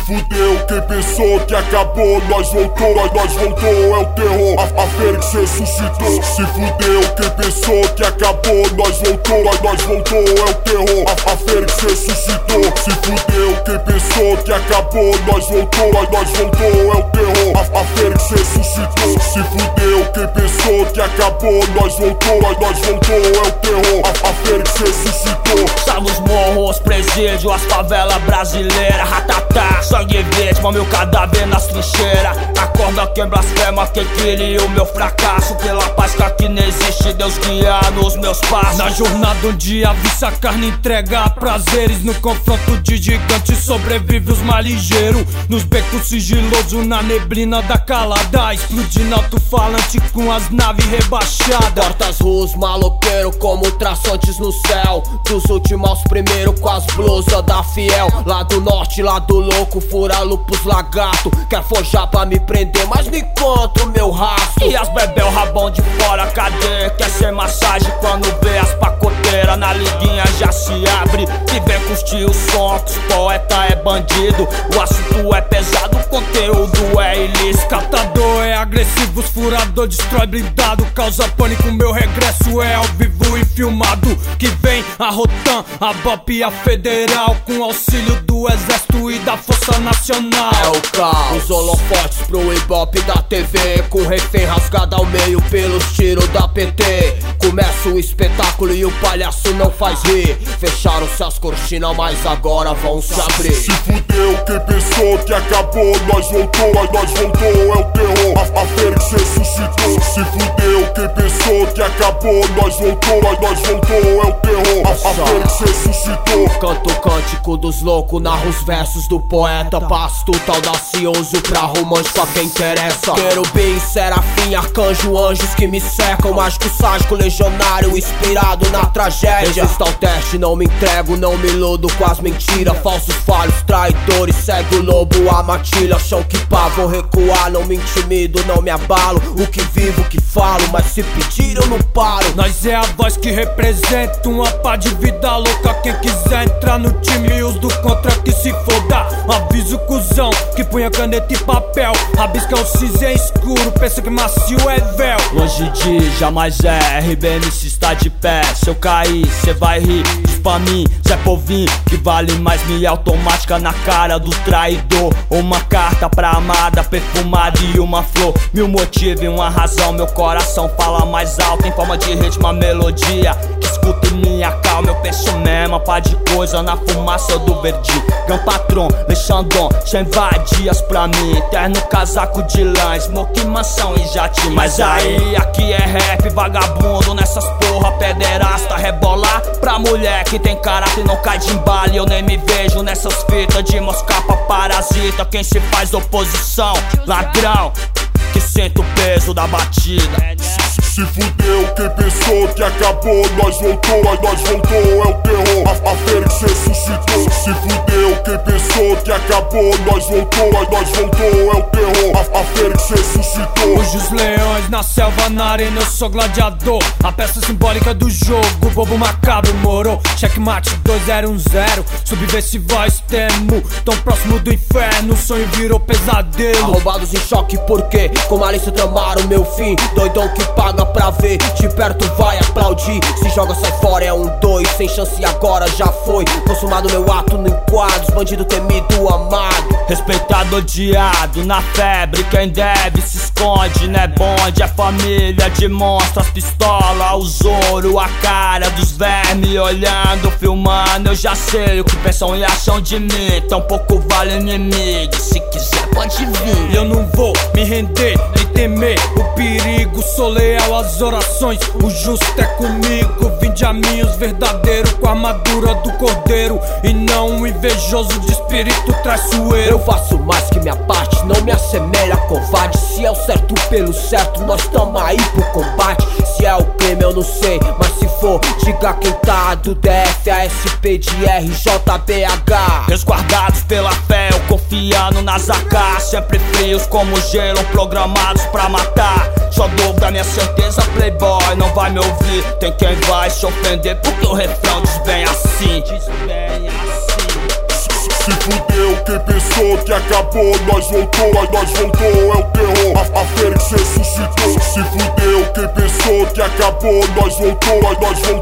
fudeu, quem pensou que acabou, nós voltou, é o terror, a Fênix ressuscitou. Se fudeu, quem pensou que acabou, nós voltou, é o terror, a Fênix ressuscitou. Se fudeu, quem pensou que acabou, nós voltou, é o terror, a Fênix ressuscitou. Se fudeu, quem pensou que acabou, nós voltou, é o terror, a Fênix ressuscitou. Salve os morros, presídio, as favelas brasileiras, ratatá, sangue vítima, meu cadáver nas trincheiras. Acorda quem blasfema, quem queria o meu fracasso. Pela paz que aqui não existe, Deus guia nos meus passos. Na jornada um dia vista a carne entrega prazeres. No confronto de gigantes sobrevive os mais ligeiros. Nos becos sigiloso, na neblina da calada, explodindo alto-falante com as naves rebaixadas. Portas ruas, maloqueiro como traçantes no céu. Dos últimos aos primeiros com as blusas da fiel. Lá do norte, lá do louco, fura lupus lagarto. Quer forjar pra me prender, mas me conta o meu rastro. E as bebê o rabão de fora, cadê? Quer ser massagem quando vê as pacoteiras na liguinha já se abre. E vem com os tios soncos, poeta é bandido. O assunto é pesado, o conteúdo é ilícito. Catador é agressivo, os furador destrói blindado. Causa pânico, meu regresso é ao vivo e filmado. Que vem a Rotan, a BOP e a Federal, com auxílio do Exército e da Força Nacional. É o caos, os holofotes pro Ibope da TV, com refém rasgado ao meio pelos tiros da PT. Começa o espetáculo e o palhaço não faz rir. Fecharam-se as cortinas, mas agora vão se abrir. Se fudeu, quem pensou que acabou, nós voltou, é o terror, a Fênix ressuscitou. Se fudeu, quem pensou que acabou, nós voltou, é o terror, a Fênix ressuscitou. Canto o cântico dos loucos, narro os versos do poeta, pastuta audacioso pra romântico a quem interessa. Querubim, serafim, arcanjo, anjos que me cercam. Mágico, sádico, legionário, inspirado na tragédia. Resisto ao teste, não me entrego, não me iludo com as mentiras. Falsos falhos, traidores, segue o lobo, a matilha. Chão que pá, vou recuar, não me intimido, não me abalo. O que vivo, o que falo, mas se pedir eu não paro. Nós é a voz que representa uma pá de vida louca. Quem quiser entrar no time, os do contra que se foda. Aviso cuzão, que põe a caneta e papel. Rabisca o cinza escuro, pensa que macio é véu. Longe de jamais é, RBMC está de pé. Se eu cair, cê vai rir, diz pra mim, Zé Povinho, que vale mais milha automática na cara do traidor. Uma carta pra amada, perfumada e uma flor. Mil motivos e uma razão, meu coração fala mais alto em forma de ritmo, a melodia que escuta e me acalma. Eu penso mesmo, pá de coisa na fumaça do verdinho. Gran Patron, Lexandon, já invadias pra mim. Terno, casaco de lã, smoke, mansão e jatinho. Mas aí, aqui é rap, vagabundo nessas porra pederasta. Rebolar pra mulher que tem caráter e não cai de embalo. Eu nem me vejo nessas fitas de moscapa parasita. Quem se faz oposição, ladrão, que sente o peso da batida. Se fudeu, quem pensou que acabou, nós voltou, é o terror, a Fênix ressuscitou. Se fudeu, quem pensou que acabou, nós voltou, é o terror, a Fênix ressuscitou. Hoje os leões na selva, na arena eu sou gladiador. A peça simbólica do jogo, bobo macabro morou. Checkmate 2010, subversiva extremo. Tão próximo do inferno, o sonho virou pesadelo. Arrombados em choque porque com malícia tramaram meu fim. Doidão que paga pra ver, de perto vai aplaudir. Se joga sai fora, é 1-2, sem chance agora já foi. Consumado meu ato no enquadro, bandido temido, amado. Respeitado, odiado, na febre quem deve se esconde. Não é bonde, é família de monstros, pistola, os ouro, a cara dos vermes olhando, filmando. Eu já sei o que pensam e acham de mim, tão pouco vale inimigo. Se quiser pode vir. Eu não vou me render, nem temer o perigo. Sou leal às orações, o justo é comigo. Vinde a mim os verdadeiros com a armadura do cordeiro, e não um invejoso de espírito traiçoeiro. Eu faço mais que minha parte, não me assemelha a covarde. Se é o certo pelo certo, nós tamo aí pro combate. Se é o crime eu não sei, mas se for, diga quem tá. Do DF a SP de RJBH. Resguardados pela fé, eu confiando nas AK. Sempre frios como gelo, programados pra matar. Só dúvida, minha certeza, playboy não vai me ouvir. Tem quem vai se ofender porque o refrão diz bem assim. Se fudeu, quem pensou que acabou, nós voltou, é o terror, a fênix ressuscitou. Se fudeu, quem pensou que acabou, nós voltou,